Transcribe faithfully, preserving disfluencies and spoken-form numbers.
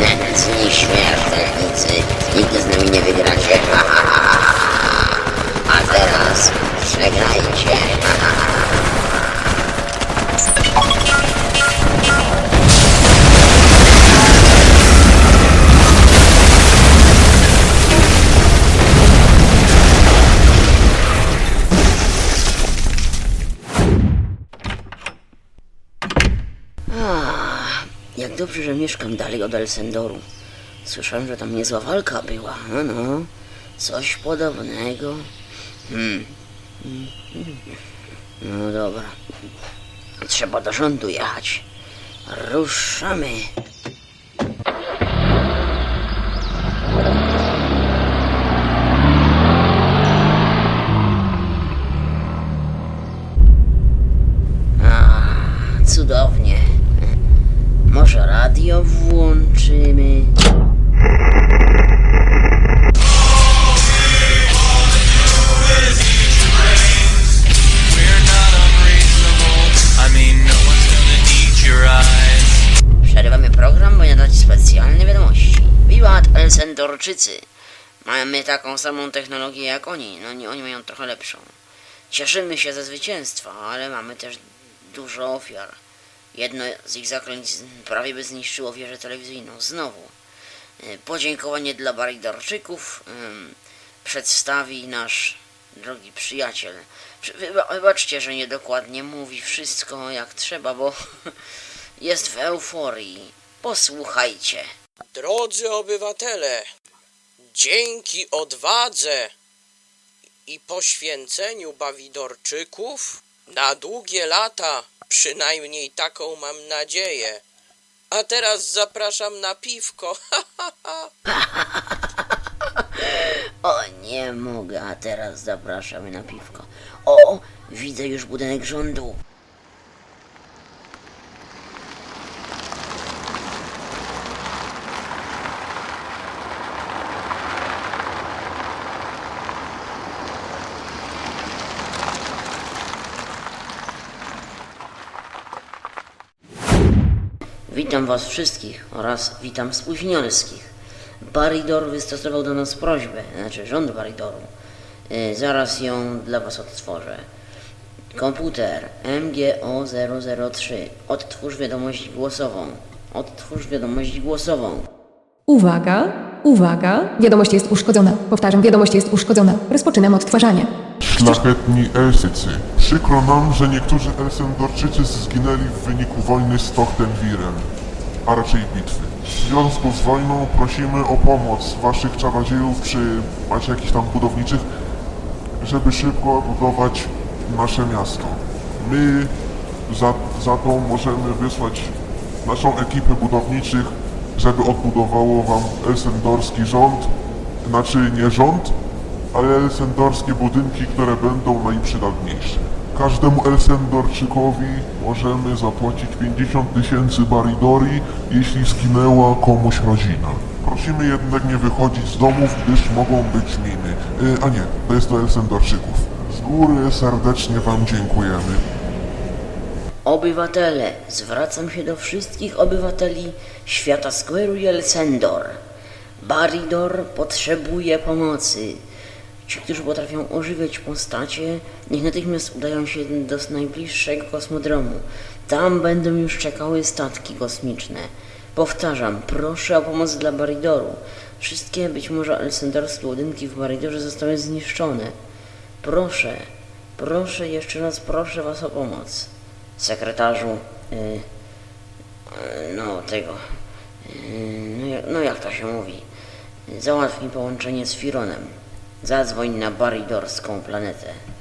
Nieśmiertelnicy, nigdy z nami nie wygracie. A teraz przegrajcie. Jak dobrze, że mieszkam dalej od Elsendoru. Słyszałem, że tam niezła walka była. No, no. Coś podobnego. Hmm. No dobra. Trzeba do rządu jechać. Ruszamy. A, cudownie. Może radio włączymy? Przerywamy program, by nadać specjalne wiadomości. Wiwat Elsendorczycy! Mamy taką samą technologię jak oni, no nie, oni mają trochę lepszą. Cieszymy się ze zwycięstwa, ale mamy też dużo ofiar. Jedno z ich zaklęć prawie by zniszczyło wieżę telewizyjną. Znowu. Podziękowanie dla Baridorczyków przedstawi nasz drogi przyjaciel. Wybaczcie, że niedokładnie mówi wszystko jak trzeba, bo jest w euforii. Posłuchajcie. Drodzy obywatele, dzięki odwadze i poświęceniu Baridorczyków na długie lata, przynajmniej taką mam nadzieję. A teraz zapraszam na piwko. O, nie mogę, a teraz zapraszamy na piwko. O, widzę już budynek rządu. Witam was wszystkich oraz witam spóźnialskich. Baridor wystosował do nas prośbę, znaczy rząd Baridoru. Yy, zaraz ją dla was odtworzę. Komputer M G O zero zero trzy. Odtwórz wiadomość głosową. Odtwórz wiadomość głosową. Uwaga, uwaga, wiadomość jest uszkodzona. Powtarzam, wiadomość jest uszkodzona. Rozpoczynam odtwarzanie. Szlachetni Elsycy, przykro nam, że niektórzy Elsendorczycy zginęli w wyniku wojny z Tochtenwirem, a raczej bitwy. W związku z wojną prosimy o pomoc waszych czarodziejów czy macie jakichś tam budowniczych, żeby szybko budować nasze miasto. My za, za to możemy wysłać naszą ekipę budowniczych, żeby odbudowało wam elsendorski rząd, znaczy nie rząd, ale elsendorskie budynki, które będą najprzydatniejsze. Każdemu Elsendorczykowi możemy zapłacić pięćdziesiąt tysięcy Baridori, jeśli zginęła komuś rodzina. Prosimy jednak nie wychodzić z domów, gdyż mogą być miny. Yy, a nie, to jest do Elsendorczyków. Z góry serdecznie wam dziękujemy. Obywatele, zwracam się do wszystkich obywateli świata Square'u i Elsendor. Baridor potrzebuje pomocy. Ci, którzy potrafią ożywiać postacie, niech natychmiast udają się do najbliższego kosmodromu. Tam będą już czekały statki kosmiczne. Powtarzam, proszę o pomoc dla Baridoru. Wszystkie być może elsendorskie budynki w Baridorze zostały zniszczone. Proszę, proszę, jeszcze raz proszę was o pomoc. Sekretarzu, yy, yy, no tego, yy, no, jak, no jak to się mówi, załatw mi połączenie z Fironem. Zadzwoń na baridorską planetę.